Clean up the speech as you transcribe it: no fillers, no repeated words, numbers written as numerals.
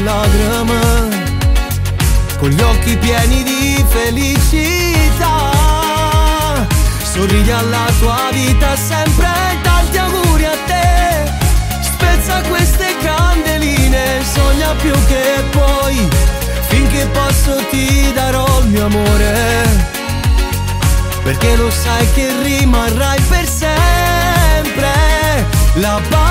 lacrime, con gli occhi pieni di felicità. Sorridi alla tua vita sempre, tanti auguri a te. Spezza queste candeline, sogna più che puoi. Finché posso ti darò il mio amore, perché lo sai che rimarrai per sempre la